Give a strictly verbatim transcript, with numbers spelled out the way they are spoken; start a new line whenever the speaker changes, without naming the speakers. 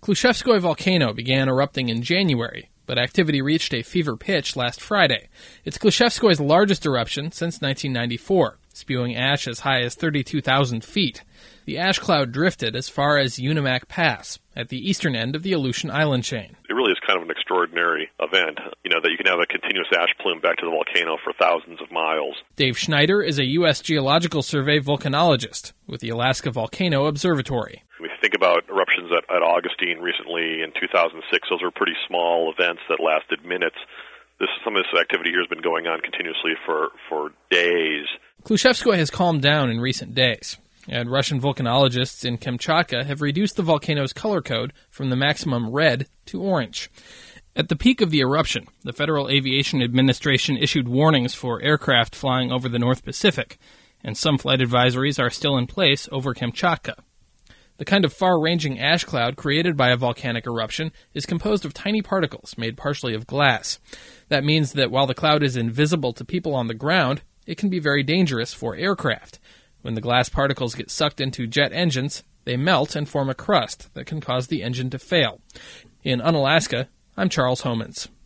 Klyushevskoye volcano began erupting in January, but activity reached a fever pitch last Friday. It's Klyushevskoye's largest eruption since nineteen ninety-four, spewing ash as high as thirty-two thousand feet. The ash cloud drifted as far as Unimak Pass, at the eastern end of the Aleutian Island chain.
It really is kind of an extraordinary event, you know, that you can have a continuous ash plume back to the volcano for thousands of miles.
Dave Schneider is a U S Geological Survey volcanologist with the Alaska Volcano Observatory.
We think about eruptions at, at Augustine recently in two thousand six. Those were pretty small events that lasted minutes. This, some of this activity here has been going on continuously for, for days.
Klyushevskoye has calmed down in recent days, and Russian volcanologists in Kamchatka have reduced the volcano's color code from the maximum red to orange. At the peak of the eruption, the Federal Aviation Administration issued warnings for aircraft flying over the North Pacific, and some flight advisories are still in place over Kamchatka. The kind of far-ranging ash cloud created by a volcanic eruption is composed of tiny particles made partially of glass. That means that while the cloud is invisible to people on the ground, it can be very dangerous for aircraft. When the glass particles get sucked into jet engines, they melt and form a crust that can cause the engine to fail. In Unalaska, I'm Charles Homans.